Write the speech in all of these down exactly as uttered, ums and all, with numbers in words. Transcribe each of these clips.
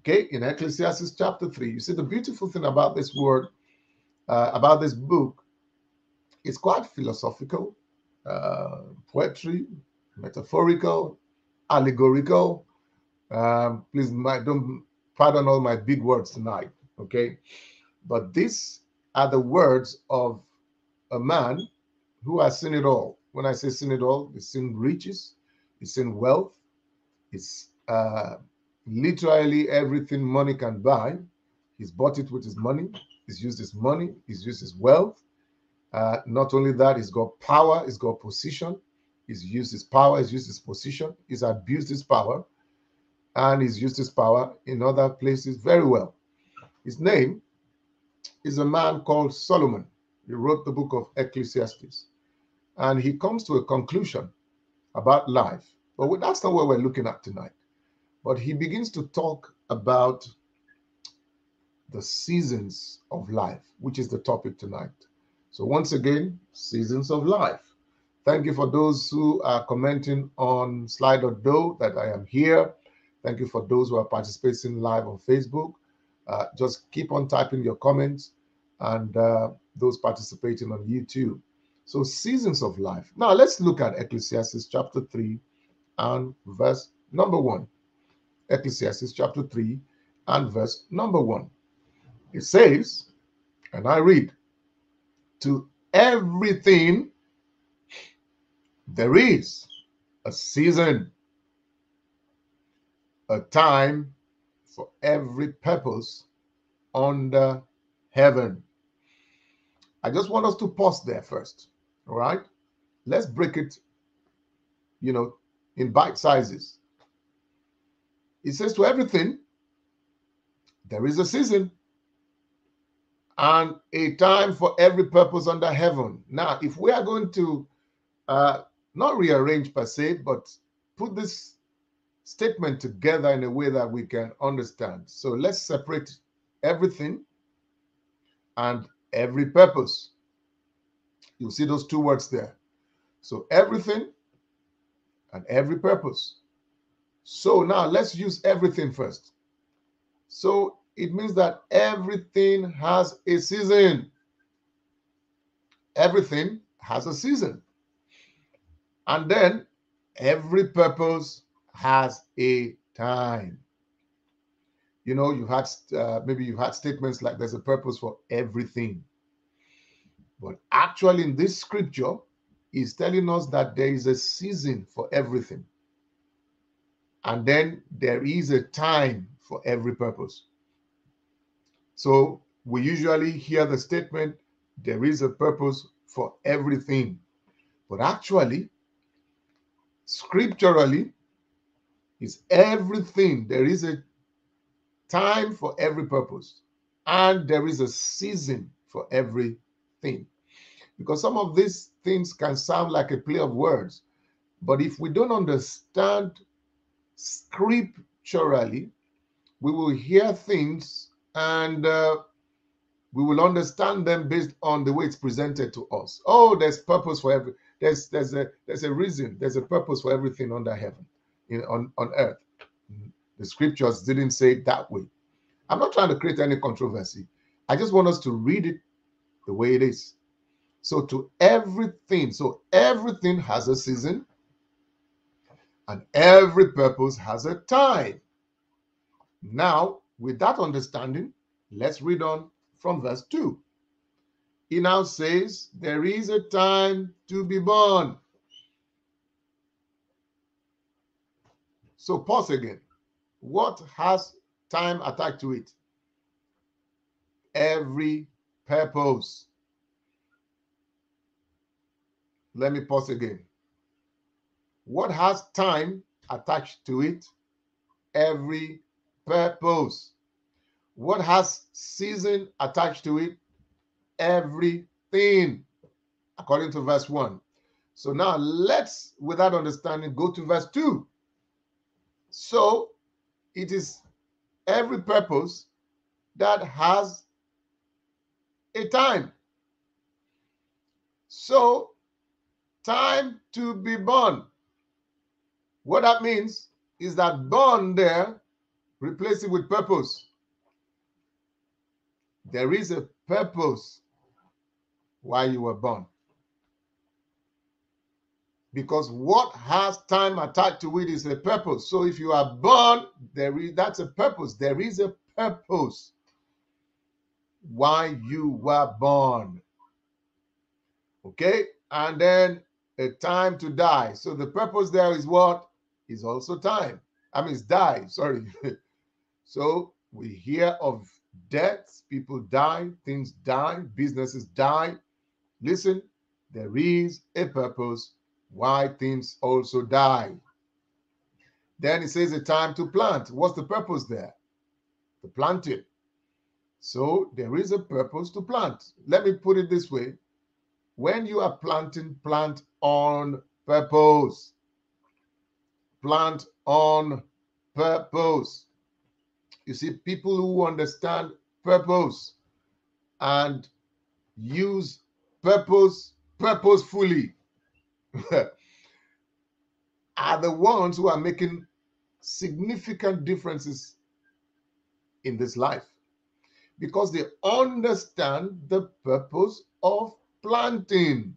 Okay, in Ecclesiastes chapter three, you see the beautiful thing about this word, uh, about this book, it's quite philosophical, uh, poetry, metaphorical, allegorical. Um, please, my, don't pardon all my big words tonight, okay? But these are the words of a man who has seen it all. When I say seen it all, he's seen riches, he's seen wealth, it's uh, literally everything money can buy. He's bought it with his money, he's used his money, he's used his wealth. Uh, not only that, he's got power, he's got position, he's used his power, he's used his position, he's abused his power, and he's used his power in other places very well. His name is a man called Solomon. He wrote the book of Ecclesiastes, and he comes to a conclusion about life. But that's not what we're looking at tonight. But he begins to talk about the seasons of life, which is the topic tonight. So once again, seasons of life. Thank you for those who are commenting on Slido that I am here. Thank you for those who are participating live on Facebook. Uh, just keep on typing your comments, and uh, those participating on YouTube. So seasons of life. Now let's look at Ecclesiastes chapter three and verse number one. Ecclesiastes chapter three and verse number one. It says, and I read, to everything there is a season, a time for every purpose under heaven. I just want us to pause there first. All right. Let's break it, you know, in bite sizes. It says to everything, there is a season and a time for every purpose under heaven. Now, if we are going to uh, not rearrange per se, but put this statement together in a way that we can understand. So let's separate everything and every purpose. You'll see those two words there. So everything and every purpose. So now let's use everything first. So it means that everything has a season. Everything has a season. And then every purpose has a time. You know, you had uh, maybe you had statements like there's a purpose for everything. But actually in this scripture, is telling us that there is a season for everything. And then there is a time for every purpose. So we usually hear the statement, there is a purpose for everything. But actually, scripturally, is everything. There is a time for every purpose. And there is a season for everything. Because some of these things can sound like a play of words. But if we don't understand scripturally, we will hear things and uh, we will understand them based on the way it's presented to us. Oh, there's purpose for every there's there's a there's a reason, there's a purpose for everything under heaven, in on, on earth. The scriptures didn't say it that way. I'm not trying to create any controversy. I just want us to read it the way it is. So to everything, so everything has a season, and every purpose has a time. Now, with that understanding, let's read on from verse two. He now says, there is a time to be born. So pause again. What has time attached to it? Every purpose. Let me pause again. What has time attached to it? Every purpose. What has season attached to it? Everything. According to verse one. So now let's, with that understanding, go to verse two. So it is every purpose that has a time. So time to be born. What that means is that born there Replace it with purpose. There is a purpose why you were born. Because what has time attached to it is a purpose. So if you are born, there is that's a purpose. There is a purpose why you were born. Okay? And then a time to die. So the purpose there is what? Is also time. I mean, it's die, sorry. So we hear of deaths, people die, things die, businesses die. Listen, there is a purpose why things also die. Then it says a time to plant. What's the purpose there? The planting. So there is a purpose to plant. Let me put it this way. When you are planting, plant on purpose. Plant on purpose. You see, people who understand purpose and use purpose purposefully are the ones who are making significant differences in this life, because they understand the purpose of planting.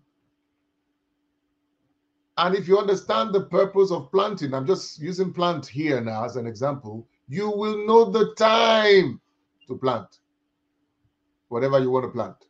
And if you understand the purpose of planting, I'm just using plant here now as an example, you will know the time to plant whatever you want to plant.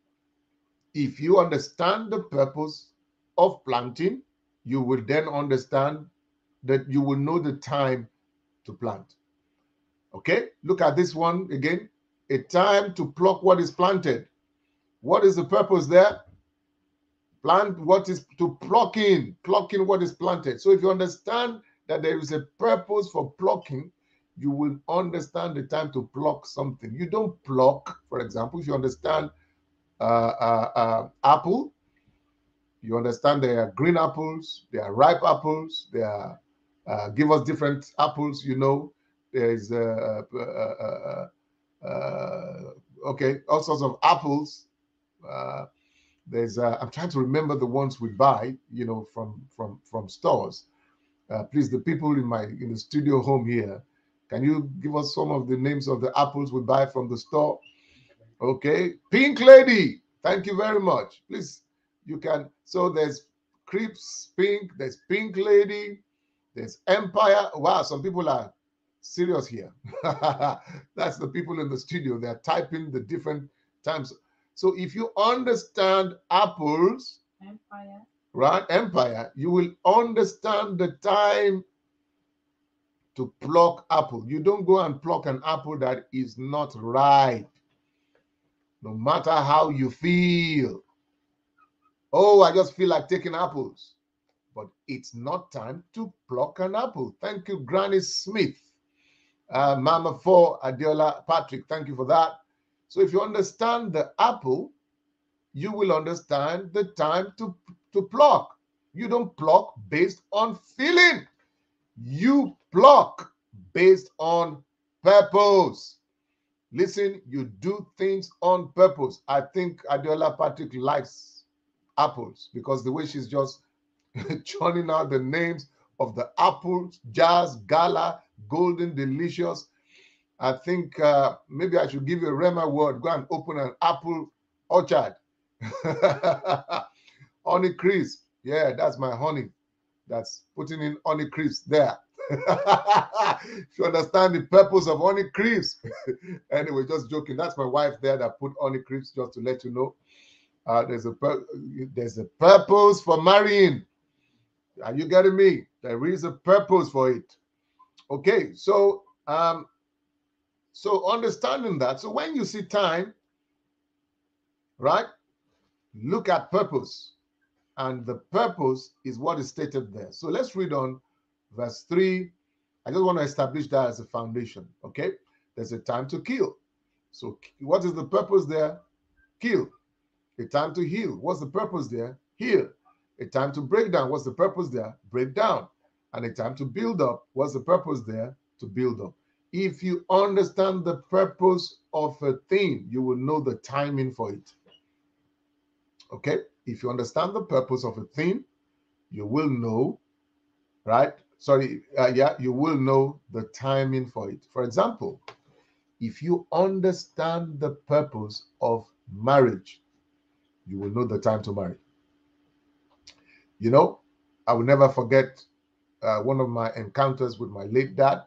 If you understand the purpose of planting, you will then understand that you will know the time to plant. Okay, look at this one again. A time to pluck what is planted. What is the purpose there? Plant what is to pluck in, plucking what is planted. So if you understand that there is a purpose for plucking, you will understand the time to pluck something. You don't pluck, for example, if you understand uh, uh, uh, apple, you understand there are green apples, there are ripe apples, there are, uh, give us different apples, you know, there's, uh, uh, uh, uh, uh, okay, all sorts of apples. Uh, there's, uh, I'm trying to remember the ones we buy, you know, from, from, from stores. Uh, please, the people in my, in the studio home here, can you give us some of the names of the apples we buy from the store? Okay, Pink Lady, thank you very much. Please, you can, so there's Crips Pink, there's Pink Lady, there's Empire. Wow, some people are serious here. That's the people in the studio. They're typing the different times. So if you understand apples, Empire, right, Empire, you will understand the time to pluck apple. You don't go and pluck an apple that is not ripe, no matter how you feel. Oh, I just feel like taking apples. But it's not time to pluck an apple. Thank you, Granny Smith. Uh, Mama for Adiola Patrick, thank you for that. So if you understand the apple, you will understand the time to, to pluck. You don't pluck based on feeling. You pluck based on purpose. Listen, you do things on purpose. I think Adiola Patrick likes apples because the way she's just churning out the names of the apples, Jazz, Gala, Golden, Delicious. I think uh, maybe I should give you a Rema word. Go and open an apple orchard. Honey crisp. Yeah, that's my honey. That's putting in honey crisp there. If you understand the purpose of honey crisp. Anyway, just joking. That's my wife there that put honey crisp, just to let you know. Uh, there's a there's a purpose for marrying. Are you getting me? There is a purpose for it. Okay, so um, so understanding that. So when you see time, right, look at purpose. And the purpose is what is stated there. So let's read on verse three. I just want to establish that as a foundation. Okay, there's a time to kill. So what is the purpose there? Kill. A time to heal. What's the purpose there? Heal. A time to break down. What's the purpose there? Break down. And a time to build up. What's the purpose there? To build up. If you understand the purpose of a thing, you will know the timing for it. Okay? If you understand the purpose of a thing, you will know, right, sorry, uh, yeah, you will know the timing for it. For example, if you understand the purpose of marriage, you will know the time to marry. You know, I will never forget uh, one of my encounters with my late dad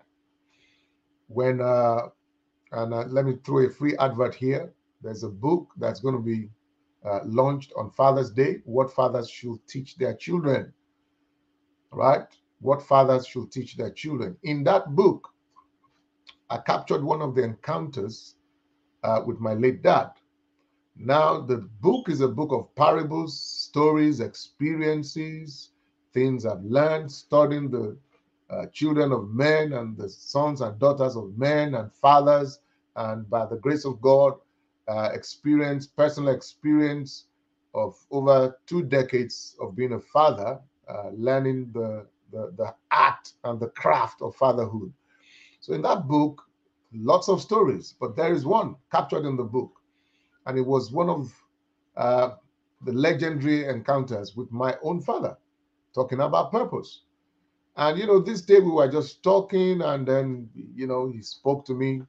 when, uh, and uh, let me throw a free advert here. There's a book that's going to be uh, launched on Father's Day, What Fathers Should Teach Their Children, right? What fathers should teach their children. In that book, I captured one of the encounters uh, with my late dad. Now, the book is a book of parables, stories, experiences, things I've learned studying the uh, children of men and the sons and daughters of men and fathers, and by the grace of God, uh, experience, personal experience of over two decades of being a father, uh, learning the, the, the art and the craft of fatherhood. So in that book, lots of stories, but there is one captured in the book, and it was one of uh, the legendary encounters with my own father, talking about purpose. And, you know, this day we were just talking, and then, you know, he spoke to me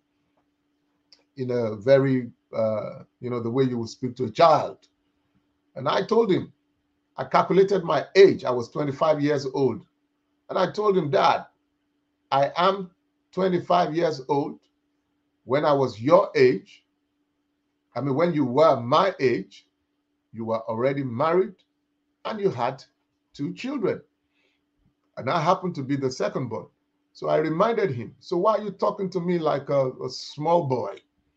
in a very, uh, you know, the way you would speak to a child. And I told him, I calculated my age. I was twenty-five years old. And I told him, Dad, I am twenty-five years old. When I was your age, I mean, when you were my age, you were already married and you had two children. And I happened to be the second born. So I reminded him, so why are you talking to me like a, a small boy?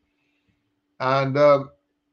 And, um,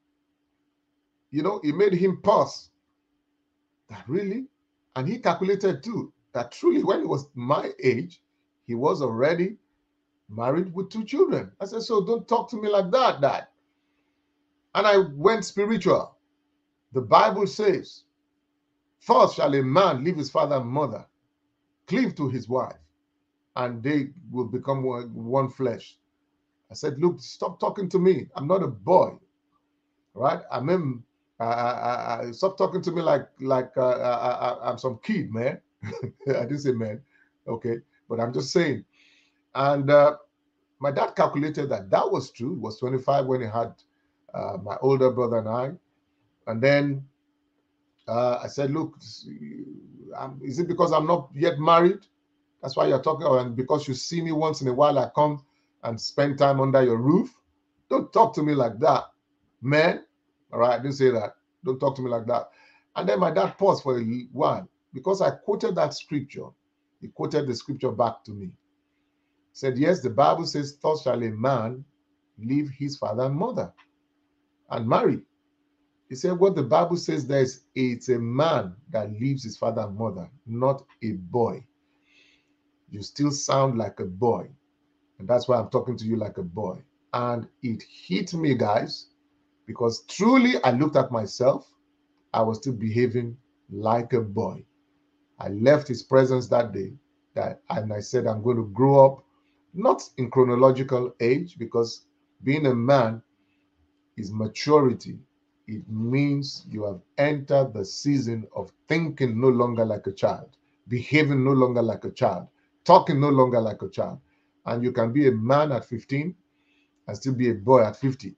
you know, it made him pause. That really? And he calculated too, that truly when he was my age, he was already married with two children. I said, so don't talk to me like that, Dad. And I went spiritual. The Bible says, first shall a man leave his father and mother, cleave to his wife, and they will become one, one flesh. I said, look, stop talking to me. I'm not a boy, right? I mean, I, I, I, stop talking to me like like uh, I, I, I'm some kid, man. I didn't say man, okay? But I'm just saying. And uh, my dad calculated that that was true. He was twenty-five when he had uh, my older brother and I. And then uh, I said, look, I'm, is it because I'm not yet married? That's why you're talking, and because you see me once in a while, I come and spend time under your roof. Don't talk to me like that, man. All right, I didn't say that. Don't talk to me like that. And then my dad paused for a while because I quoted that scripture. He quoted the scripture back to me. He said, yes, the Bible says, thus shall a man leave his father and mother and marry. He said, what the Bible says there is, it's a man that leaves his father and mother, not a boy. You still sound like a boy. And that's why I'm talking to you like a boy. And it hit me, guys, because truly I looked at myself. I was still behaving like a boy. I left his presence that day, that, and I said, I'm going to grow up, not in chronological age, because being a man is maturity. It means you have entered the season of thinking no longer like a child, behaving no longer like a child, talking no longer like a child. And you can be a man at fifteen and still be a boy at fifty.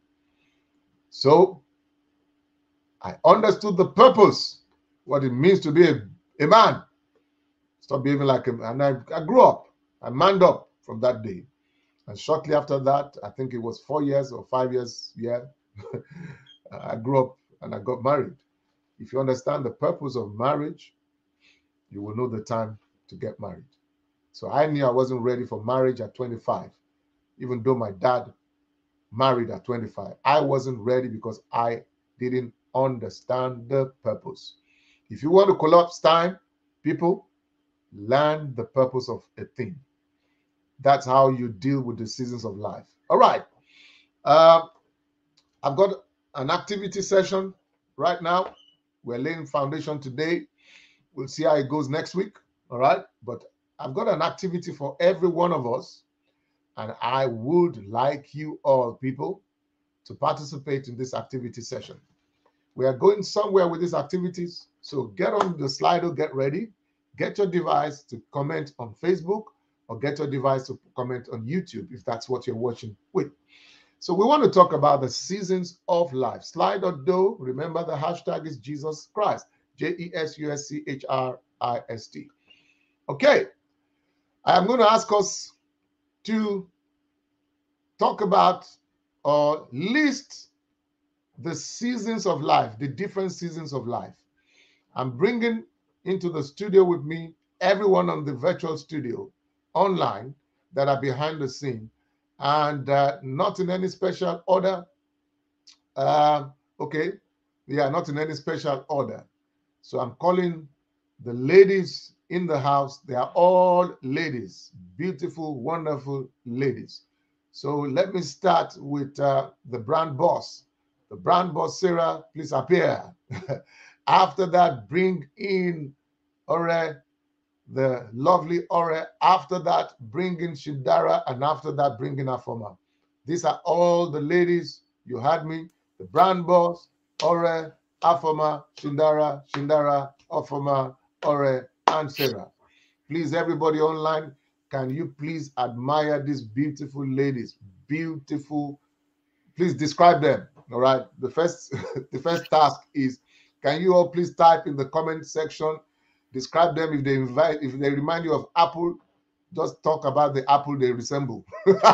So I understood the purpose, what it means to be a, a man. Stop behaving like a man. And I, I grew up. I manned up from that day. And shortly after that, I think it was four years or five years, yeah, I grew up and I got married. If you understand the purpose of marriage, you will know the time to get married. So I knew I wasn't ready for marriage at twenty-five, even though my dad married at twenty-five. I wasn't ready because I didn't understand the purpose. If you want to collapse time, people, learn the purpose of a thing. That's how you deal with the seasons of life. All right. Uh, I've got an activity session right now. We're laying foundation today. We'll see how it goes next week. All right. But I've got an activity for every one of us. And I would like you all, people, to participate in this activity session. We are going somewhere with these activities. So get on the Slido, get ready, get your device to comment on Facebook or get your device to comment on YouTube if that's what you're watching with. So we want to talk about the seasons of life. Slido. Remember the hashtag is Jesus Christ. J E S U S C H R I S T. Okay. I am going to ask us to talk about or list the seasons of life, the different seasons of life. I'm bringing into the studio with me everyone on the virtual studio online that are behind the scene, and uh, not in any special order. Uh, okay, yeah, not in any special order. So I'm calling the ladies in the house. They are all ladies, beautiful, wonderful ladies. So let me start with uh, the brand boss. The brand boss, Sarah, please appear. After that, bring in Ore, the lovely Ore. After that, bring in Shindara, and after that, bring in Afoma. These are all the ladies. You had me. The brand boss, Ore, Afoma, Shindara, Shindara, Afoma, Ore, and Sarah. Please, everybody online, can you please admire these beautiful ladies? Beautiful. Please describe them. All right. The first, the first task is, can you all please type in the comment section, describe them. If they invite, if they remind you of apple, just talk about the apple they resemble.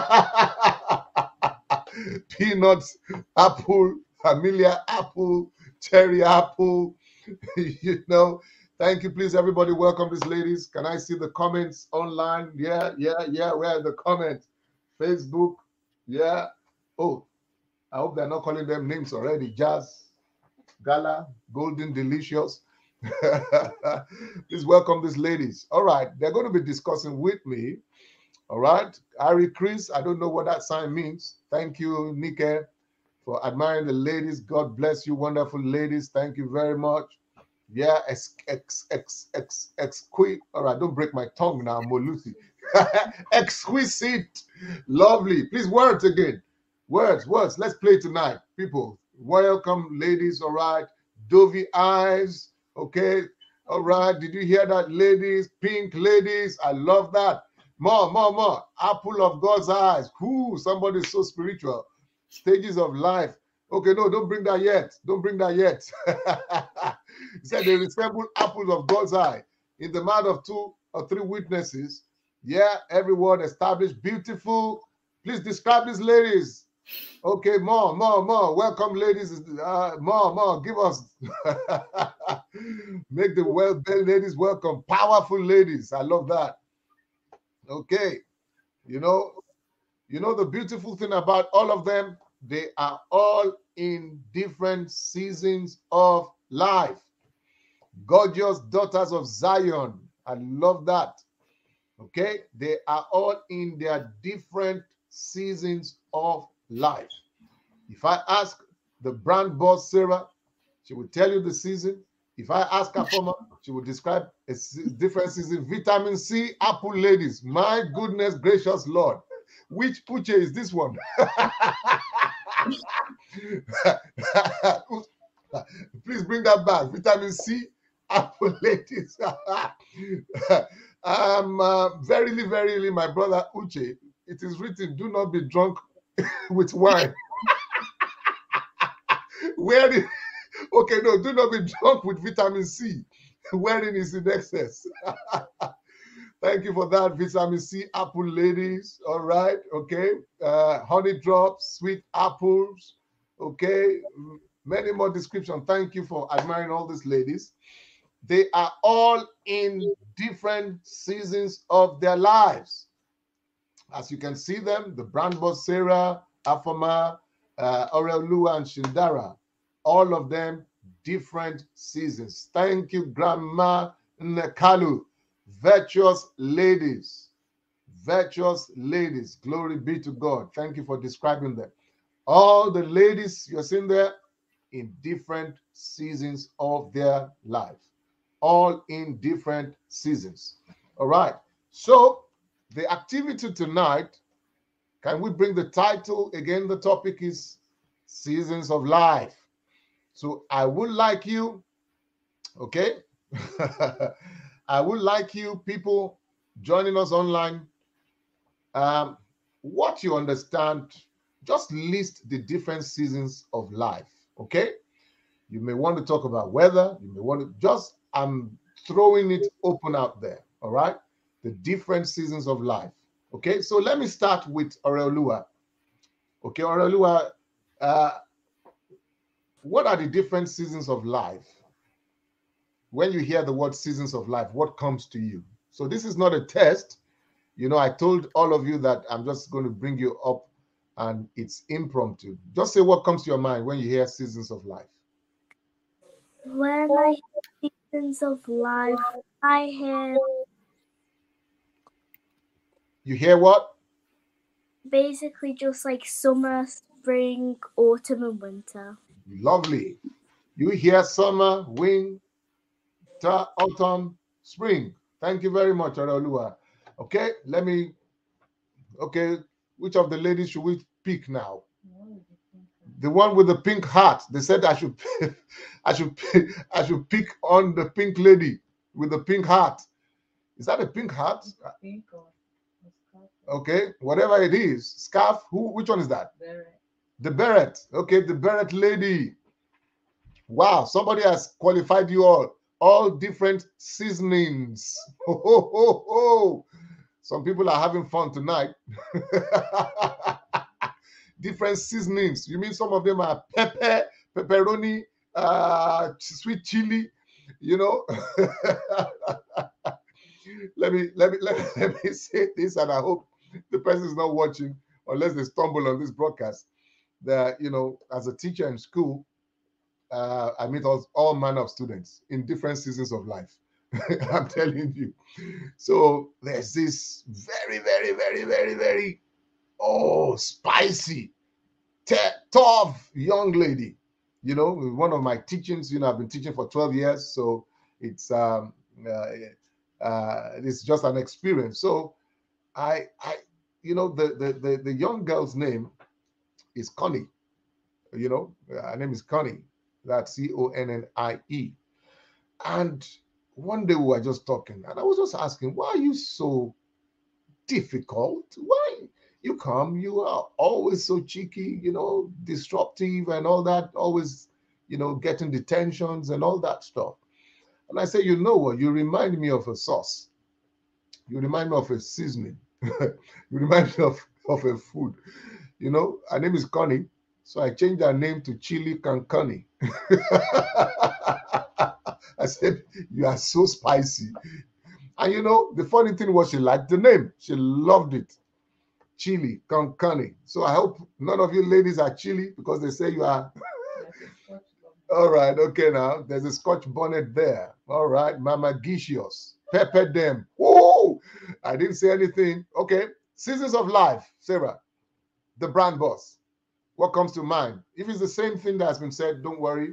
Peanuts, apple, familiar apple, cherry apple, you know. Thank you. Please, everybody, welcome these ladies. Can I see the comments online? Yeah, yeah, yeah. Where are the comments? Facebook. Yeah. Oh, I hope they're not calling them names already. Jazz, Gala, Golden Delicious. Please welcome these ladies. All right. They're going to be discussing with me. All right. Ari Chris, I don't know what that sign means. Thank you, Nike, for admiring the ladies. God bless you, wonderful ladies. Thank you very much. Yeah, ex, ex, ex, ex, exquisite. All right, don't break my tongue now, Molusi. Exquisite. Lovely. Please, words again. Words, words. Let's play tonight, people. Welcome, ladies. All right. Dovey eyes. Okay. All right. Did you hear that, ladies? Pink ladies. I love that. More, more, more. Apple of God's eyes. Whoo, somebody's so spiritual. Stages of life. Okay, no, don't bring that yet. Don't bring that yet. He said they resemble apples of God's eye. In the mouth of two or three witnesses. Yeah, every word established. Beautiful. Please describe these ladies. Okay, more, more, more. Welcome, ladies. Uh, more, more. Give us. Make the well-built ladies welcome. Powerful ladies. I love that. Okay. You know, you know the beautiful thing about all of them, they are all in different seasons of life. Gorgeous daughters of Zion. I love that. Okay. They are all in their different seasons of life. If I ask the brand boss, Sarah, she will tell you the season. If I ask her former, she will describe a different season. Vitamin C, apple ladies. My goodness gracious Lord. Which Uche is this one? Please bring that back. Vitamin C, apple ladies. um, uh, verily, verily, my brother Uche, it is written, do not be drunk with wine. Where did, okay, no, do not be drunk with vitamin C. Wherein is in excess. Thank you for that, vitamin C, apple ladies. All right, okay. Uh, honey drops, sweet apples. Okay, many more descriptions. Thank you for admiring all these ladies. They are all in different seasons of their lives. As you can see them, the brand boss Sarah, Afoma, uh, Aurelua, and Shindara, all of them different seasons. Thank you, Grandma Nekalu. Virtuous ladies, virtuous ladies. Glory be to God. Thank you for describing them. All the ladies you're seeing there in different seasons of their life, all in different seasons. All right. So the activity tonight, can we bring the title again? The topic is seasons of life. So I would like you, okay? I would like you people joining us online, um, what you understand, just list the different seasons of life, okay? You may want to talk about weather. You may want to just, I'm throwing it open out there, all right? The different seasons of life, okay? So let me start with Oreolua. Okay, Oreolua, uh, what are the different seasons of life? When you hear the word seasons of life, what comes to you? So this is not a test. You know, I told all of you that I'm just going to bring you up and it's impromptu. Just say what comes to your mind when you hear seasons of life. When I hear seasons of life, I hear You hear what? basically just like summer, spring, autumn, and winter. Lovely. You hear summer, winter, autumn, spring. Thank you very much, Aralua. Okay, let me. Okay, which of the ladies should we pick now? The one with the pink heart. They said I should, I should, pick, I should pick on the pink lady with the pink heart. Is that a pink heart? Pink or okay, whatever it is. Scarf. Who? Which one is that? Beret. The beret. Okay, the beret lady. Wow, somebody has qualified you all. All different seasonings. Ho, ho, ho, ho. Some people are having fun tonight. Different seasonings. You mean some of them are pepper, pepperoni, uh, sweet chili, you know? let me let me let me let me say this, and I hope the person is not watching unless they stumble on this broadcast. That, you know, as a teacher in school, uh, I meet all, all manner of students in different seasons of life. I'm telling you. So there's this very, very, very, very, very, oh, spicy, t- tough young lady. You know, one of my teachings, you know, I've been teaching for twelve years. So it's, um, uh, uh, it's just an experience. So I, I, you know, the, the, the, the young girl's name is Connie. You know, her name is Connie. That's C O N N I E. And one day we were just talking, and I was just asking, why are you so difficult? Why you come? You are always so cheeky, you know, disruptive and all that, always, you know, getting detentions and all that stuff. And I say, you know what? You remind me of a sauce. You remind me of a seasoning. You remind me of, of a food. You know, her name is Connie. So I changed her name to Chili Cancani. I said, you are so spicy. And you know, the funny thing was she liked the name. She loved it. Chili Cancani. So I hope none of you ladies are chili because they say you are. All right, okay now. There's a Scotch bonnet there. All right, Mama Gicious. Pepper them. Whoa! I didn't say anything. Okay. Seasons of life, Sarah, the brand boss. What comes to mind? If it's the same thing that has been said, don't worry.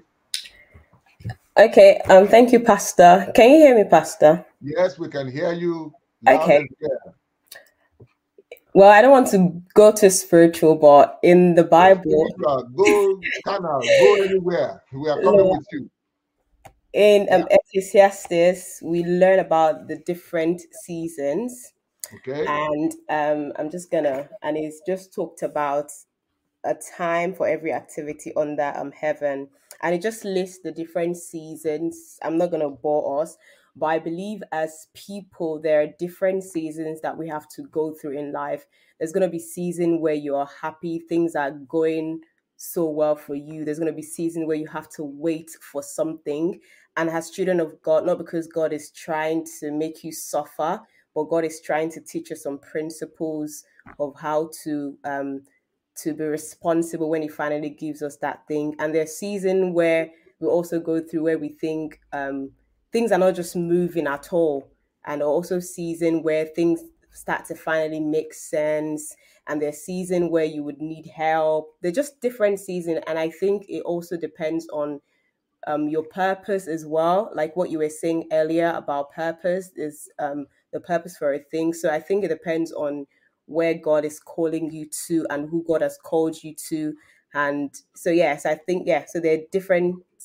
Okay, um, thank you, Pastor. Can you hear me, Pastor? Yes, we can hear you loud Okay. and clear. Well, I don't want to go too spiritual, but in the Bible, Go, go canal, go anywhere. We are coming with you. in um, Yeah. Ecclesiastes, we learn about the different seasons, Okay. and um, I'm just gonna, and it's just talked about a time for every activity under um heaven, and it just lists the different seasons. I'm not gonna bore us, but I believe as people there are different seasons that we have to go through in life. There's gonna be season where you're happy, things are going so well for you. There's gonna be season where you have to wait for something. And as children of God, not because God is trying to make you suffer, but God is trying to teach us some principles of how to um to be responsible when he finally gives us that thing. And there's season where we also go through where we think um, things are not just moving at all, and also season where things start to finally make sense. And there's season where you would need help. They're just different season, and I think it also depends on um, your purpose as well. Like what you were saying earlier about purpose is um, the purpose for a thing. So I think it depends on where God is calling you to and who God has called you to. And so, yes, I think, yeah, so there are different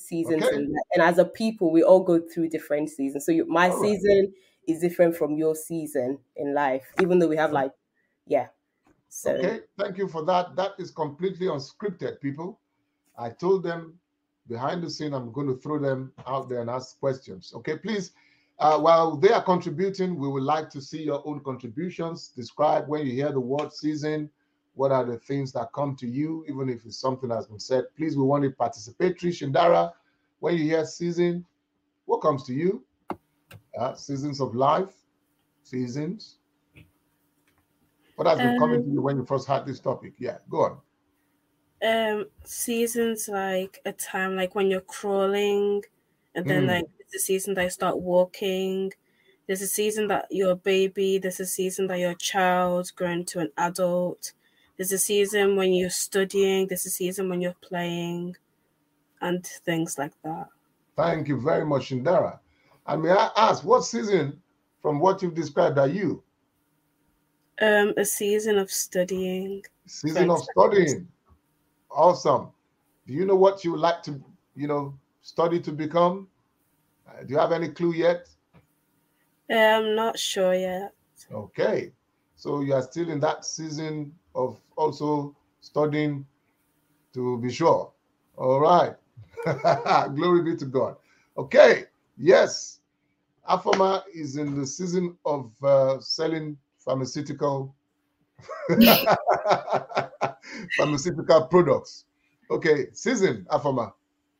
seasons Okay. in life. And as a people, we all go through different seasons. So you, my All right. season is different from your season in life, even though we have like, yeah. So Okay. Thank you for that. That is completely unscripted, people. I told them behind the scene, I'm going to throw them out there and ask questions. Okay, please. Uh, while they are contributing, we would like to see your own contributions. Describe when you hear the word season, what are the things that come to you, even if it's something that's been said. Please, we want it participatory. Shindara, when you hear season, what comes to you? Uh, seasons of life, seasons. What has been coming to you Um, when you first had this topic? Yeah, go on. um, seasons like a time like when you're crawling, and then Mm, like there's a season that you start walking. There's a season that you're a baby. There's a season that you're a child growing to an adult. There's a season when you're studying. There's a season when you're playing, and things like that. thank you very much, Shindara. And may I ask, what season from what you've described are you? Um, a season of studying. Season For of studying. Awesome. Do you know what you would like to, you know, study to become? Uh, do you have any clue yet? I'm not sure yet. Okay. So you are still in that season of also studying to be sure. All right. Glory be to God. Okay. Yes. Afoma is in the season of uh, selling pharmaceutical pharmaceutical products. Okay. Season, Afoma.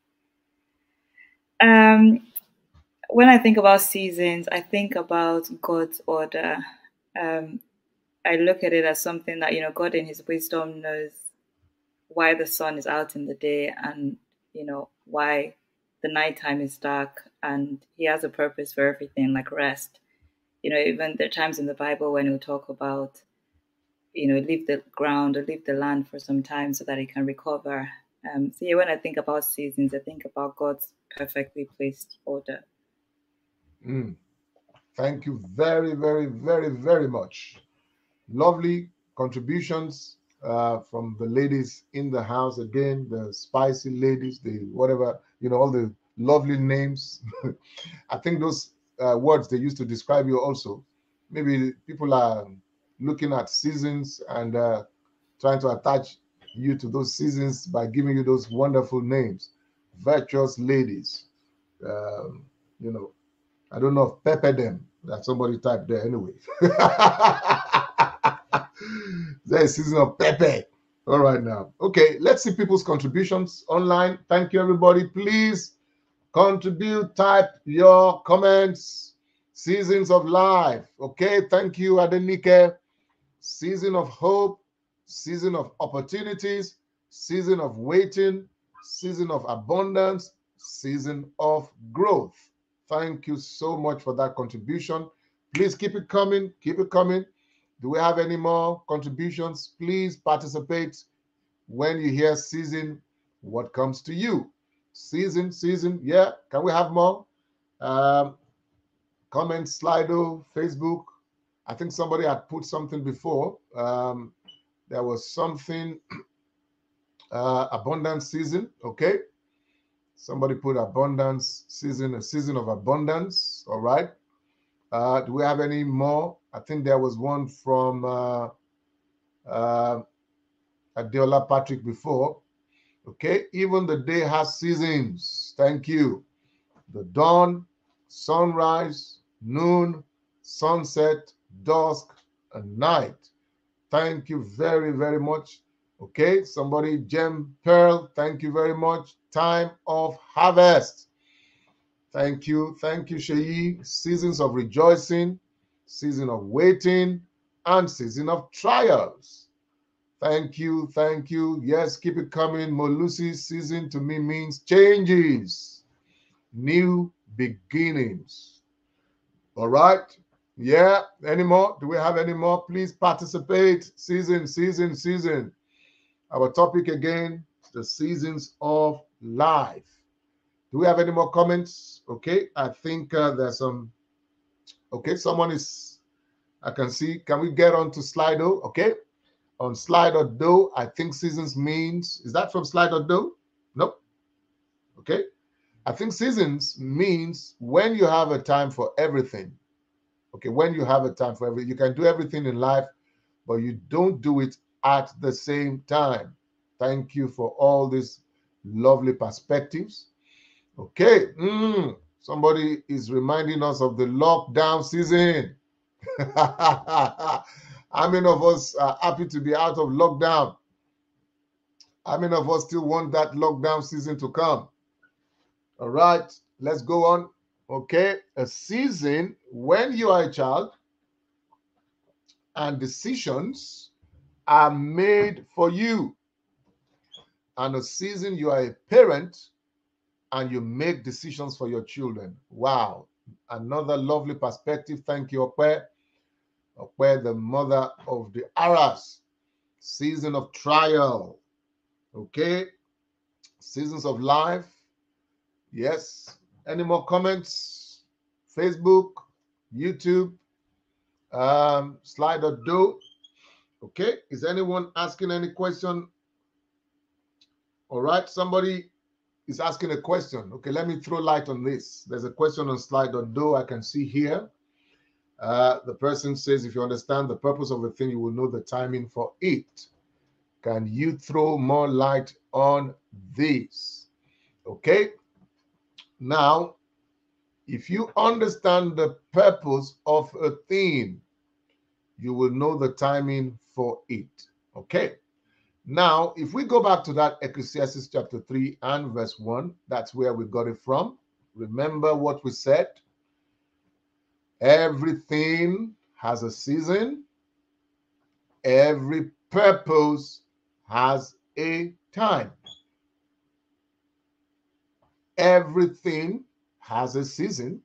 Um, when I think about seasons, I think about God's order. Um, I look at it as something that, you know, God in his wisdom knows why the sun is out in the day and, you know, why the nighttime is dark, and he has a purpose for everything, like rest. You know, even there are times in the Bible when he'll talk about, you know, leave the ground or leave the land for some time so that it can recover. Um, so yeah, when I think about seasons, I think about God's perfectly placed order. Mm. Thank you very, very, very, very much. Lovely contributions uh, from the ladies in the house. Again, the spicy ladies, the whatever, you know, all the lovely names. I think those uh, words they used to describe you also. Maybe people are looking at seasons and uh, trying to attach you to those seasons by giving you those wonderful names. Virtuous ladies. Um, you know, I don't know if pepper them that somebody typed there anyway. There's a season of pepper. All right now. Okay, let's see people's contributions online. Thank you, everybody. Please contribute, type your comments. Seasons of life. Okay, thank you, Adenike. Season of hope, season of opportunities, season of waiting, season of abundance, season of growth. Thank you so much for that contribution. Please keep it coming. Keep it coming. Do we have any more contributions? Please participate. When you hear season, what comes to you? Season, season. Yeah. Can we have more? Um, comment, Slido, Facebook. I think somebody had put something before. Um, there was something, uh, abundance season. Okay. Somebody put abundance season, a season of abundance. All right. Uh, do we have any more? I think there was one from uh, uh, Adiola Patrick before. Okay. Even the day has seasons. Thank you. The dawn, sunrise, noon, sunset, dusk, and night. Thank you very, very much. Okay, somebody, Gem Pearl, thank you very much. Time of harvest. Thank you. Thank you, Sheyi. Seasons of rejoicing, season of waiting, and season of trials. Thank you. Thank you. Yes, keep it coming. Molusi, season to me means changes, new beginnings. All right. Yeah. Any more? Do we have any more? Please participate. Season, season, season. Our topic again, the seasons of life. Do we have any more comments? Okay. I think uh, there's some. Okay. Someone is, I can see. Can we get on to Slido? Okay. On Slido, I think seasons means, is that from Slido? Nope. Okay. I think seasons means when you have a time for everything. Okay, when you have a time for everything, you can do everything in life, but you don't do it at the same time. Thank you for all these lovely perspectives. Okay, mm, somebody is reminding us of the lockdown season. How many of us are happy to be out of lockdown? How many of us still want that lockdown season to come? All right, let's go on. Okay, a season when you are a child and decisions are made for you. And a season you are a parent and you make decisions for your children. Wow, another lovely perspective. Thank you, Okwe. Okwe, the mother of the Aras. Season of trial. Okay, seasons of life. Yes. Any more comments? Facebook, YouTube, um, Slido. Okay. Is anyone asking any question? All right. Somebody is asking a question. Okay. Let me throw light on this. There's a question on Slido. I can see here. Uh, the person says, if you understand the purpose of a thing, you will know the timing for it. Can you throw more light on this? Okay. Now, if you understand the purpose of a thing, you will know the timing for it. Okay. Now, if we go back to that Ecclesiastes chapter three and verse one, that's where we got it from. Remember what we said? Everything has a season. Every purpose has a time. Everything has a season.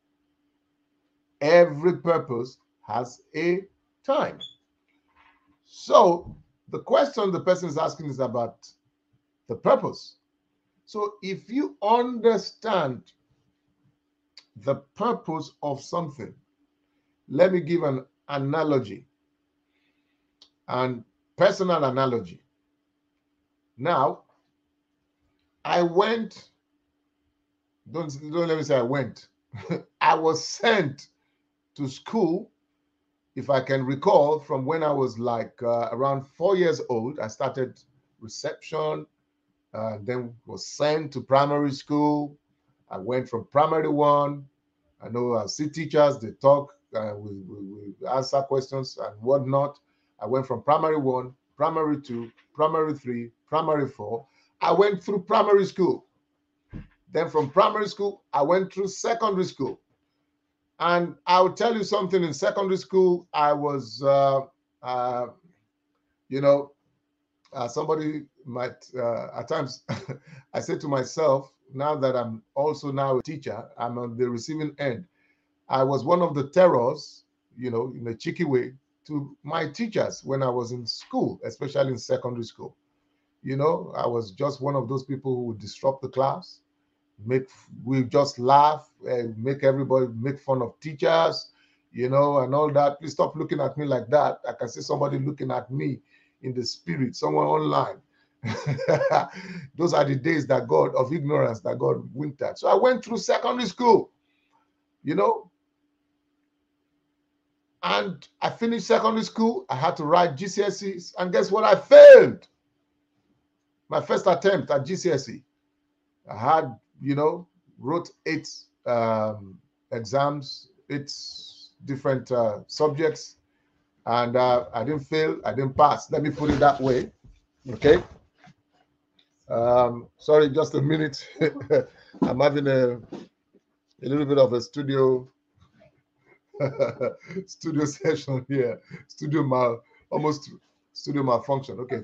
Every purpose has a time. So the question the person is asking is about the purpose. So if you understand the purpose of something, let me give an analogy, and personal analogy. Now, I went, don't, don't let me say I went, I was sent to school, if I can recall, from when I was like uh, around four years old. I started reception, uh, then was sent to primary school. I went from primary one. I know I see teachers, they talk, uh, we, we, we answer questions and whatnot. I went from primary one, primary two, primary three, primary four. I went through primary school. Then from primary school, I went through secondary school. And I'll tell you something, in secondary school, I was, uh, uh, you know, uh, somebody might, uh, at times, I say to myself, now that I'm also now a teacher, I'm on the receiving end. I was one of the terrors, you know, in a cheeky way, to my teachers when I was in school, especially in secondary school. You know, I was just one of those people who would disrupt the class, make, we just laugh and make everybody make fun of teachers, you know, and all that. Please stop looking at me like that. I can see somebody looking at me in the spirit, someone online. Those are the days that God, of ignorance, that God winked at. So I went through secondary school, you know, and I finished secondary school. I had to write G C S Es, and guess what? I failed my first attempt at G C S E. I had, you know, wrote eight um, exams, eight different uh, subjects, and uh, I didn't fail, I didn't pass. Let me put it that way, okay? Um, sorry, just a minute. I'm having a, a little bit of a studio studio session here, studio mal, almost studio malfunction. Okay.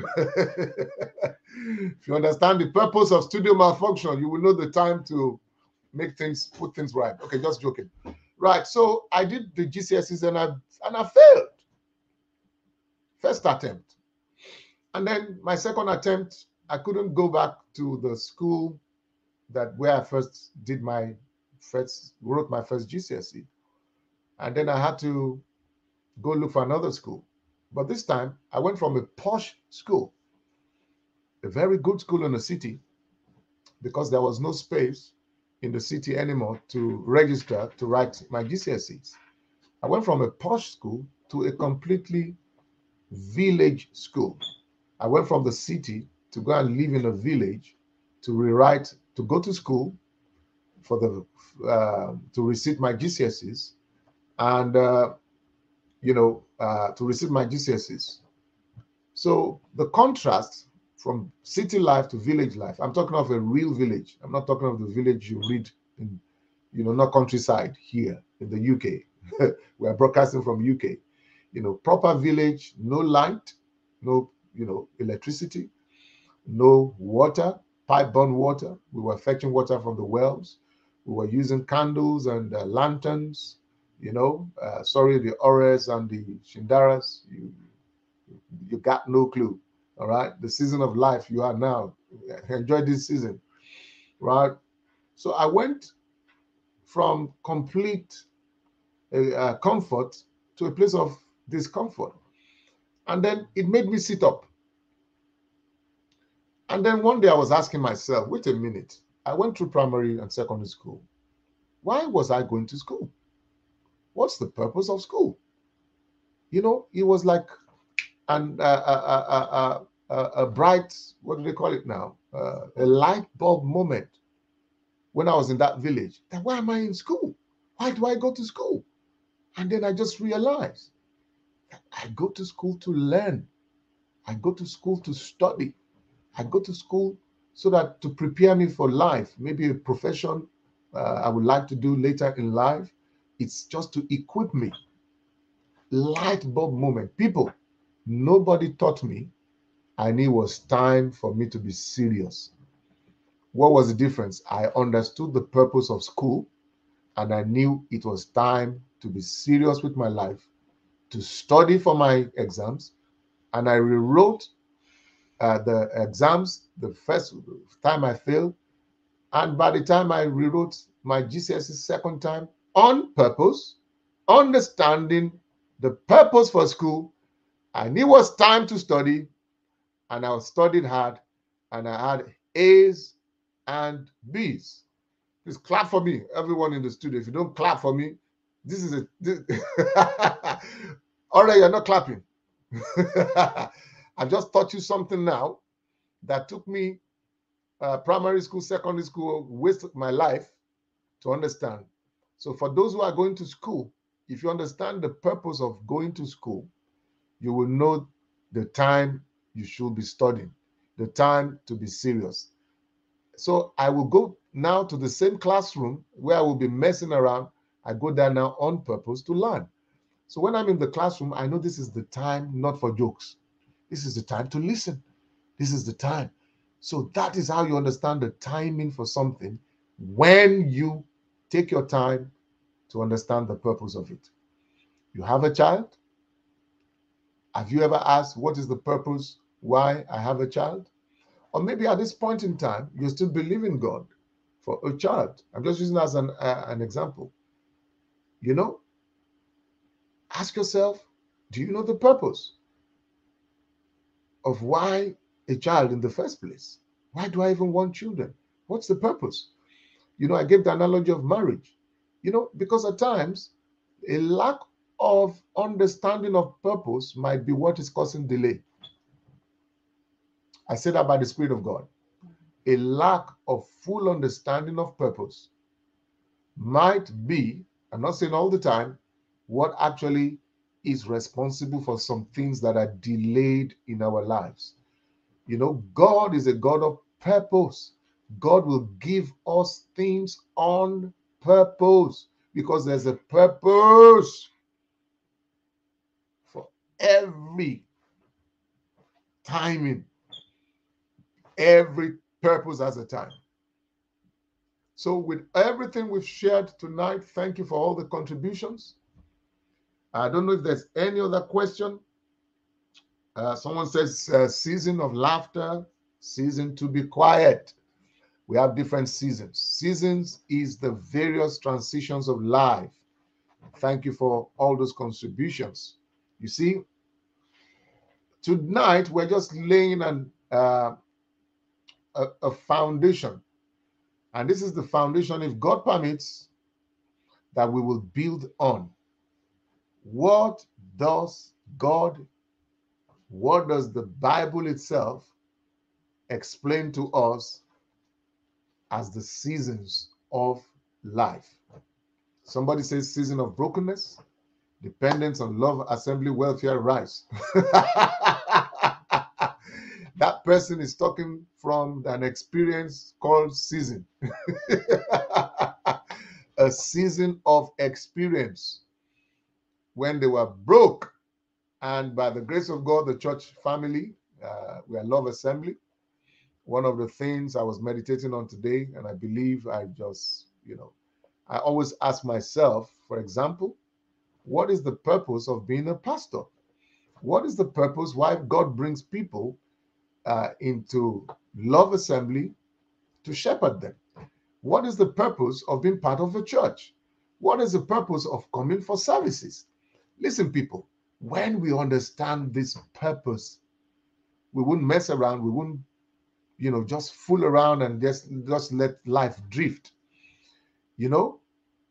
If you understand the purpose of studio malfunction, you will know the time to make things, put things right. Okay, just joking. Right. So I did the G C S Es and I and I failed. First attempt. And then my second attempt, I couldn't go back to the school that where I first did my first wrote my first G C S E. And then I had to go look for another school. But this time, I went from a posh school, a very good school in the city, because there was no space in the city anymore to register to write my G C S Es. I went from a posh school to a completely village school. I went from the city to go and live in a village to rewrite, to go to school for the uh, to receive my G C S Es, and uh, you know uh, to receive my G C S Es. So the contrast from city life to village life. I'm talking of a real village. I'm not talking of the village you read in, you know, not countryside here in the U K. We are broadcasting from U K. You know, proper village, no light, no, you know, electricity, no water, pipe-borne water. We were fetching water from the wells. We were using candles and uh, lanterns, you know. Uh, sorry, the Ores and the Shindaras, you, you got no clue. All right, the season of life you are now. Enjoy this season, right? So I went from complete uh, uh, comfort to a place of discomfort, and then it made me sit up. And then one day I was asking myself, wait a minute, I went through primary and secondary school. Why was I going to school? What's the purpose of school? You know, it was like an uh, uh, uh, uh, uh, a bright, what do they call it now? Uh, a light bulb moment when I was in that village. That why am I in school? Why do I go to school? And then I just realized that I go to school to learn. I go to school to study. I go to school so that to prepare me for life, maybe a profession uh, I would like to do later in life. It's just to equip me. Light bulb moment. People, nobody taught me. I knew it was time for me to be serious. What was the difference? I understood the purpose of school, and I knew it was time to be serious with my life, to study for my exams, and I rewrote uh, the exams the first time I failed, and by the time I rewrote my G C S E second time on purpose, understanding the purpose for school, I knew it was time to study, and I studied hard, and I had A's and B's. Please clap for me, everyone in the studio. If you don't clap for me, this is a this... all right, you're not clapping. I've just taught you something now that took me uh, primary school, secondary school, wasted my life to understand. So for those who are going to school, if you understand the purpose of going to school, you will know the time you should be studying, the time to be serious. So I will go now to the same classroom where I will be messing around. I go there now on purpose to learn. So when I'm in the classroom, I know this is the time not for jokes. This is the time to listen. This is the time. So that is how you understand the timing for something, when you take your time to understand the purpose of it. You have a child. Have you ever asked, what is the purpose why I have a child? Or maybe at this point in time, you still believe in God for a child. I'm just using as an, uh, an example. You know, ask yourself, do you know the purpose of why a child in the first place? Why do I even want children? What's the purpose? You know, I gave the analogy of marriage. You know, because at times, a lack of understanding of purpose might be what is causing delay. I say that by the Spirit of God. A lack of full understanding of purpose might be, I'm not saying all the time, what actually is responsible for some things that are delayed in our lives. You know, God is a God of purpose. God will give us things on purpose because there's a purpose for every timing. Every purpose has a time. So with everything we've shared tonight, thank you for all the contributions. I don't know if there's any other question. Uh, someone says uh, season of laughter, season to be quiet. We have different seasons. Seasons is the various transitions of life. Thank you for all those contributions. You see, tonight we're just laying an, uh, a, a foundation And this is the foundation, if God permits, that we will build on. What does God, what does the Bible itself explain to us as the seasons of life? Somebody says season of brokenness, dependence on love, assembly, welfare, rise. That person is talking from an experience called season. A season of experience when they were broke. And by the grace of God, the church family, uh, we are Love Assembly. One of the things I was meditating on today, and I believe I just, you know, I always ask myself, for example, what is the purpose of being a pastor? What is the purpose why God brings people uh, into Love Assembly to shepherd them? What is the purpose of being part of a church? What is the purpose of coming for services? Listen, people, when we understand this purpose, we wouldn't mess around. We wouldn't, you know, just fool around and just, just let life drift. You know,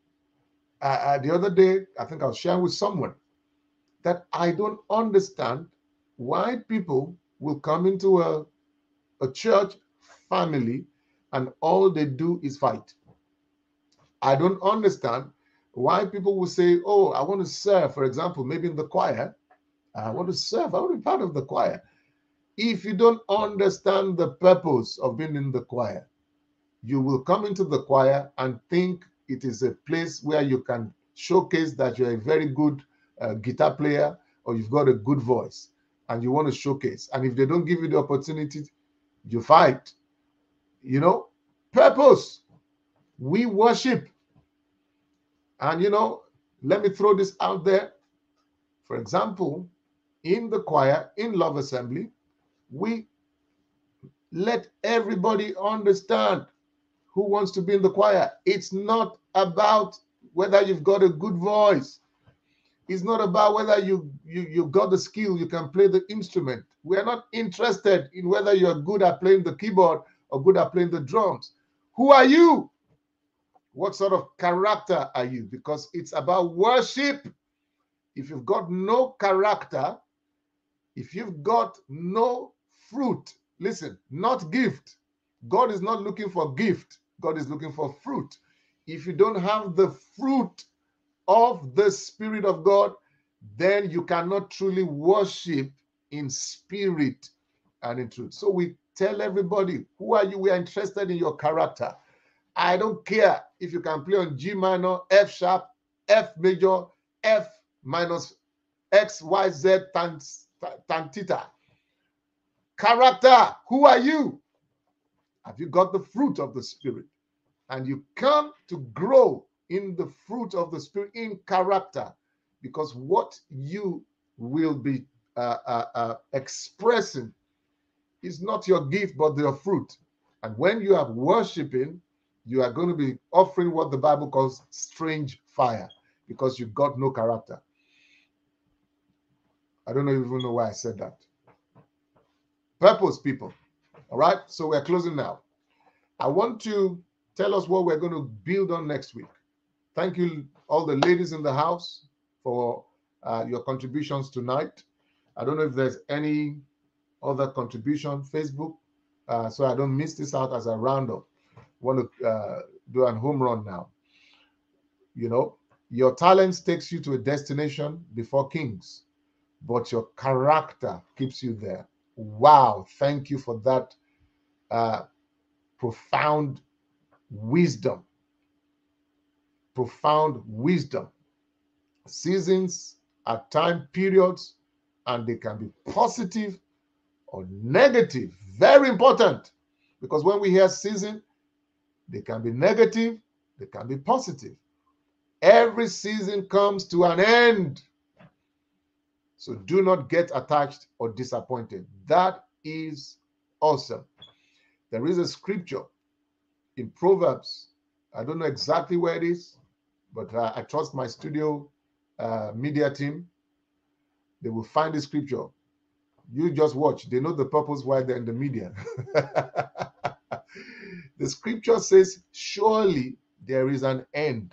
uh, the other day, I think I was sharing with someone that I don't understand why people will come into a, a church family and all they do is fight. I don't understand why people will say, oh, I want to serve, for example, maybe in the choir. I want to serve. I want to be part of the choir. If you don't understand the purpose of being in the choir, you will come into the choir and think it is a place where you can showcase that you're a very good uh, guitar player or you've got a good voice and you want to showcase. And if they don't give you the opportunity, you fight. You know, purpose. We worship. And, you know, let me throw this out there. For example, in the choir, in Love Assembly, we let everybody understand who wants to be in the choir. It's not about whether you've got a good voice. It's not about whether you, you, you got the skill, you can play the instrument. We are not interested in whether you're good at playing the keyboard or good at playing the drums. Who are you? What sort of character are you? Because it's about worship. If you've got no character, if you've got no fruit, listen, not gift. God is not looking for gift. God is looking for fruit. If you don't have the fruit of the Spirit of God, then you cannot truly worship in spirit and in truth. So we tell everybody, who are you? We are interested in your character. I don't care if you can play on G minor, F sharp, F major, F minus X, Y, Z, tan, tan theta. Character, who are you? Have you got the fruit of the Spirit? And you come to grow in the fruit of the Spirit in character, because what you will be uh, uh, uh, expressing is not your gift, but your fruit. And when you are worshiping, you are going to be offering what the Bible calls strange fire, because you've got no character. I don't even know why I said that. Purpose, people. All right, so we're closing now. I want to tell us what we're going to build on next week. Thank you, all the ladies in the house, for uh, your contributions tonight. I don't know if there's any other contribution, Facebook, uh, so I don't miss this out as a roundup. Want to uh, do a home run now. You know, your talents takes you to a destination before kings, but your character keeps you there. Wow, thank you for that uh, profound wisdom. Profound wisdom. Seasons are time periods, and they can be positive or negative. Very important, because when we hear season, they can be negative, they can be positive. Every season comes to an end. So do not get attached or disappointed. That is awesome. There is a scripture in Proverbs. I don't know exactly where it is, but uh, I trust my studio uh, media team. They will find the scripture. You just watch. They know the purpose why they're in the media. The scripture says, surely there is an end.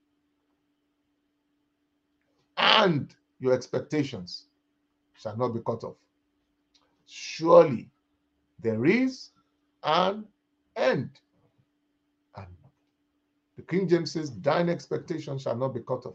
And your expectations shall not be cut off. Surely there is an end. And the King James says, thine expectation shall not be cut off.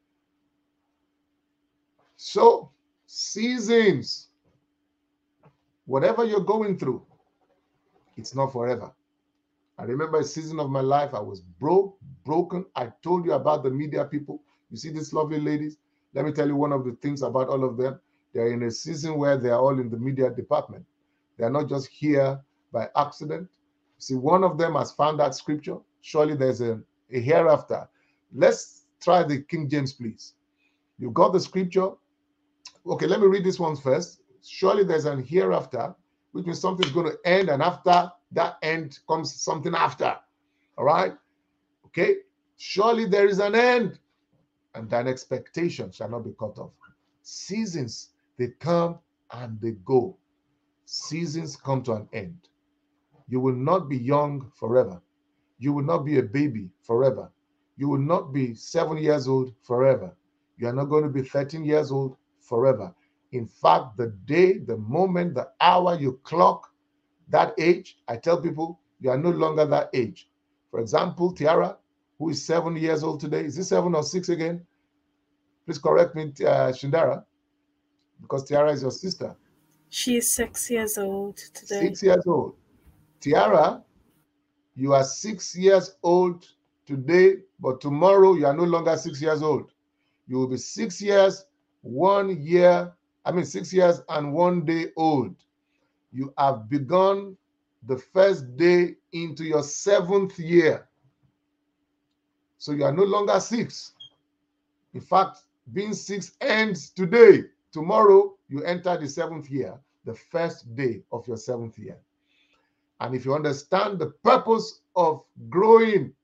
So, seasons, whatever you're going through, it's not forever. I remember a season of my life, I was broke, broken. I told you about the media people. You see these lovely ladies? Let me tell you one of the things about all of them. They're in a season where they're all in the media department. They're not just here by accident. See, one of them has found that scripture. Surely there's a, a hereafter. Let's try the King James, please. You got the scripture. Okay, let me read this one first. Surely there's an hereafter, which means something's going to end, and after that end comes something after. All right? Okay? Surely there is an end, and thine expectation shall not be cut off. Seasons, they come and they go. Seasons come to an end. You will not be young forever. You will not be a baby forever. You will not be seven years old forever. You are not going to be thirteen years old forever. In fact, the day, the moment, the hour you clock that age, I tell people, you are no longer that age. For example, Tiara, who is seven years old today, is it seven or six again? Please correct me, uh, Shindara, because Tiara is your sister. She is six years old today. Six years old. Tiara, you are six years old today, but tomorrow you are no longer six years old. You will be six years, one year, I mean six years and one day old. You have begun the first day into your seventh year. So you are no longer six. In fact, being six ends today. Tomorrow, you enter the seventh year, the first day of your seventh year. And if you understand the purpose of growing,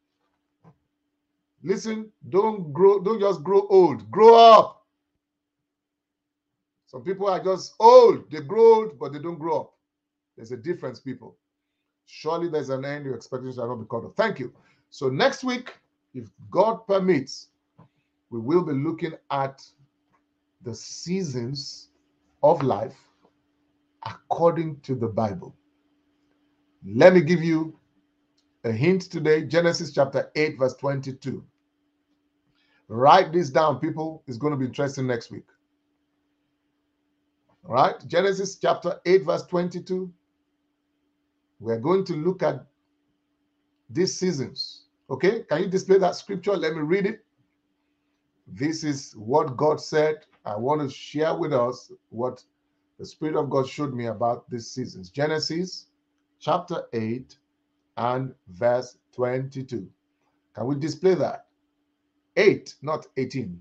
listen, don't grow, don't just grow old, grow up. Some people are just old, they grow old, but they don't grow up. There's a difference, people. Surely there's an end, your expectations shall not be cut off. Thank you. So next week, if God permits, we will be looking at the seasons of life according to the Bible. Let me give you a hint today. Genesis chapter eight, verse twenty-two. Write this down, people. It's going to be interesting next week. All right. Genesis chapter eight, verse twenty-two. We're going to look at these seasons. Okay. Can you display that scripture? Let me read it. This is what God said. I want to share with us what the Spirit of God showed me about these seasons. Genesis chapter eight and verse twenty-two. Can we display that? eight, not eighteen.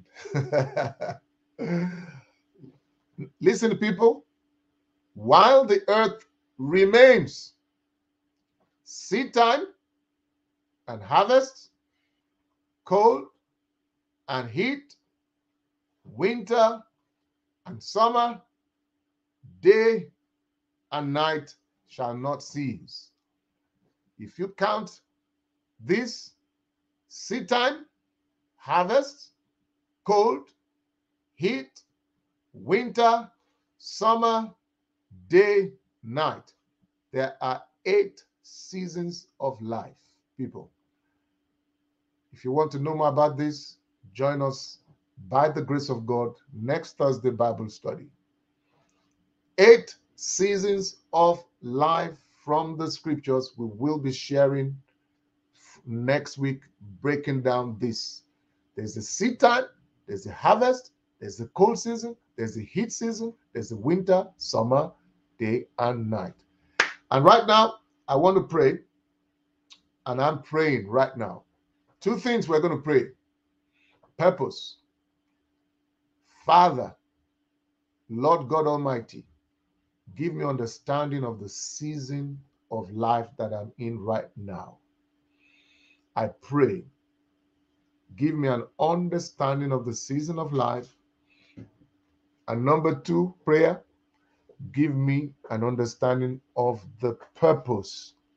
Listen, people. While the earth remains, seed time and harvest, cold and heat, winter and summer, day and night shall not cease. If you count this, seed time, harvest, cold, heat, winter, summer, day, night, there are eight seasons of life, people. If you want to know more about this, join us by the grace of God next Thursday Bible study. Eight seasons of life from the scriptures we will be sharing next week, breaking down this. There's the seed time, there's the harvest, there's the cold season, there's the heat season, there's the winter, summer, day and night. And right now, I want to pray, and I'm praying right now. Two things we're going to pray. Purpose. Father, Lord God Almighty, give me understanding of the season of life that I'm in right now. I pray, give me an understanding of the season of life. And number two, prayer, give me an understanding of the purpose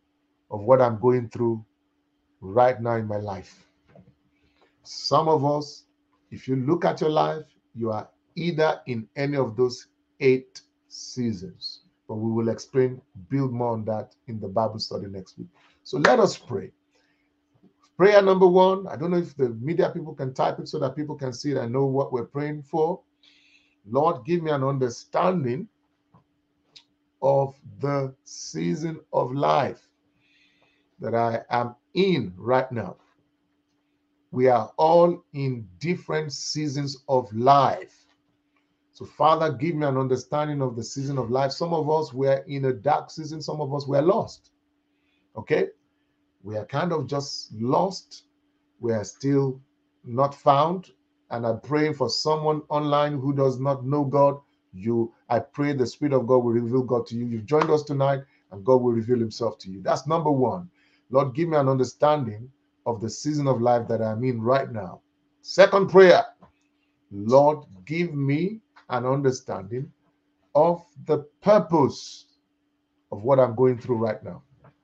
of what I'm going through right now in my life. Some of us, if you look at your life, you are either in any of those eight seasons. But we will explain, build more on that in the Bible study next week. So let us pray. Prayer number one, I don't know if the media people can type it so that people can see it and know what we're praying for. Lord, give me an understanding of the season of life that I am in right now. We are all in different seasons of life. So, Father, give me an understanding of the season of life. Some of us, we're in a dark season. Some of us, we're lost. Okay? We are kind of just lost. We are still not found. And I'm praying for someone online who does not know God. You, I pray the Spirit of God will reveal God to you. You've joined us tonight, and God will reveal himself to you. That's number one. Lord, give me an understanding of the season of life that I'm in right now. Second prayer, Lord, give me an understanding of the purpose of what I'm going through right now.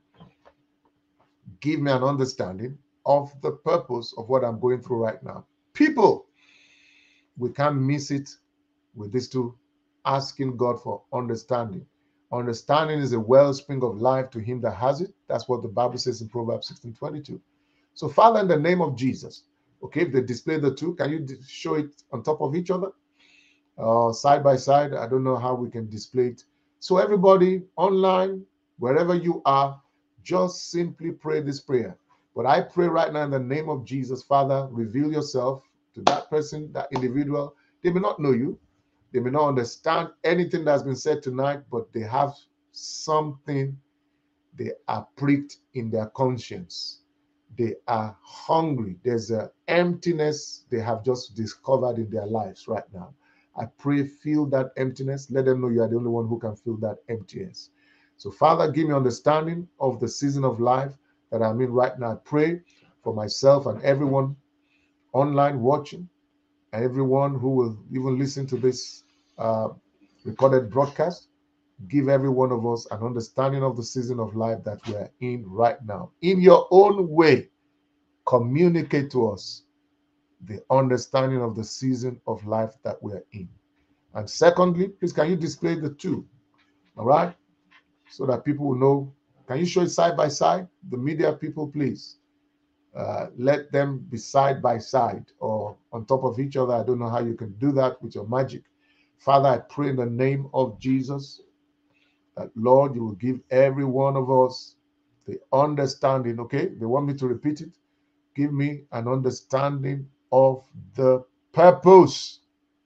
Give me an understanding of the purpose of what I'm going through right now. People, we can't miss it with these two, asking God for understanding. Understanding is a wellspring of life to him that has it. That's what the Bible says in Proverbs sixteen twenty-two. So, Father, in the name of Jesus, okay, if they display the two, can you show it on top of each other? Uh, side by side? I don't know how we can display it. So, everybody online, wherever you are, just simply pray this prayer. But I pray right now in the name of Jesus, Father, reveal yourself to that person, that individual. They may not know you. They may not understand anything that's been said tonight, but they have something. They are pricked in their conscience. They are hungry. There's an emptiness they have just discovered in their lives right now. I pray, feel that emptiness. Let them know you are the only one who can fill that emptiness. So, Father, give me understanding of the season of life that I'm in right now. I pray for myself and everyone online watching, and everyone who will even listen to this uh, recorded broadcast. Give every one of us an understanding of the season of life that we are in right now. In your own way, communicate to us the understanding of the season of life that we are in. And secondly, please, can you display the two? All right? So that people will know. Can you show it side by side? The media people, please. Uh, let them be side by side or on top of each other. I don't know how you can do that with your magic. Father, I pray in the name of Jesus that, Lord, you will give every one of us the understanding. Okay, they want me to repeat it. Give me an understanding of the purpose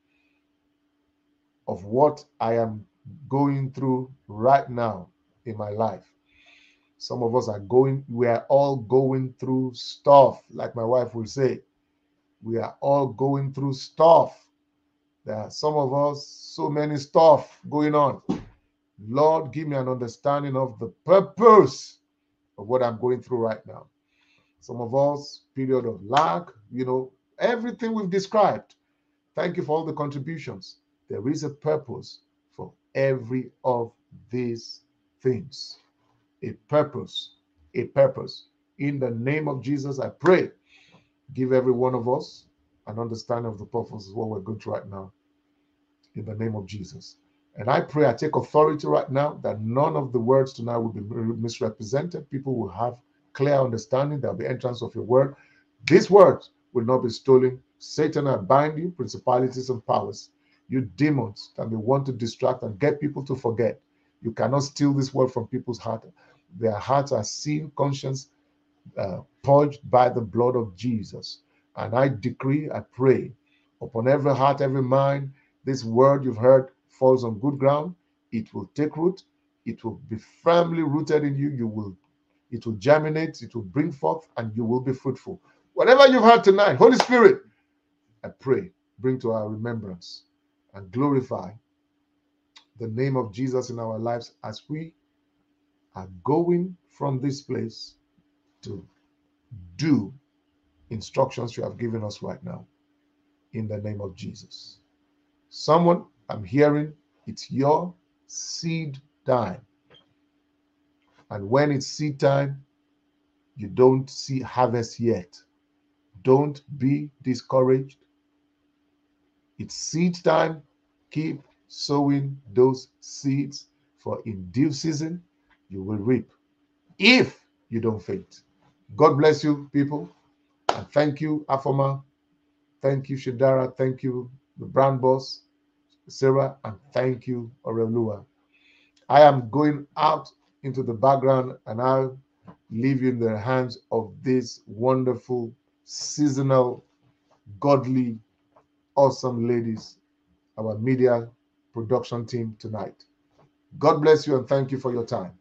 of what I am going through right now in my life. Some of us are going, we are all going through stuff, like my wife will say. We are all going through stuff. There are some of us, so many stuff going on. Lord, give me an understanding of the purpose of what I'm going through right now. Some of us, period of lack, you know, everything we've described. Thank you for all the contributions. There is a purpose for every of these things. A purpose, a purpose. In the name of Jesus, I pray, give every one of us an understanding of the purpose of what we're going through right now. In the name of Jesus. And I pray, I take authority right now that none of the words tonight will be misrepresented. People will have clear understanding. There'll be entrance of your word. These words will not be stolen. Satan, I bind you, principalities and powers. You demons that may want to distract and get people to forget. You cannot steal this word from people's heart. Their hearts are seen, conscience uh, purged by the blood of Jesus. And I decree, I pray upon every heart, every mind, this word you've heard falls on good ground. It will take root. It will be firmly rooted in you. You will, it will germinate. It will bring forth, and you will be fruitful. Whatever you've heard tonight, Holy Spirit, I pray, bring to our remembrance and glorify the name of Jesus in our lives as we are going from this place to do instructions you have given us right now in the name of Jesus. Someone, I'm hearing, it's your seed time. And when it's seed time, you don't see harvest yet, don't be discouraged. It's seed time. Keep sowing those seeds, for in due season you will reap if you don't faint. God bless you, people. And thank you, Afoma. Thank you, Shadara. Thank you, the brand boss, Sarah. And thank you, Orelua. I am going out into the background and I'll leave you in the hands of this wonderful, seasonal, godly, awesome ladies, our media production team tonight. God bless you and thank you for your time.